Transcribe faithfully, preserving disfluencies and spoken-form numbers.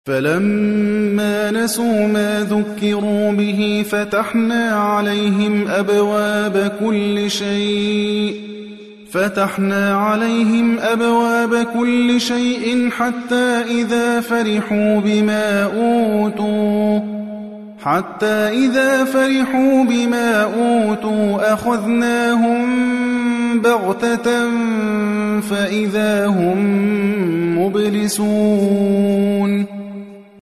فَلَمَّا نَسُوا مَا ذُكِّرُوا بِهِ فَتَحْنَا عَلَيْهِمْ أَبْوَابَ كُلِّ شَيْءٍ فَتَحْنَا عَلَيْهِمْ أَبْوَابَ كُلِّ شَيْءٍ حَتَّى إِذَا فَرِحُوا بِمَا أُوتُوا حَتَّى إِذَا فَرِحُوا بِمَا أُوتُوا أَخَذْنَاهُمْ بَغْتَةً فَإِذَا هُمْ مُبْلِسُونَ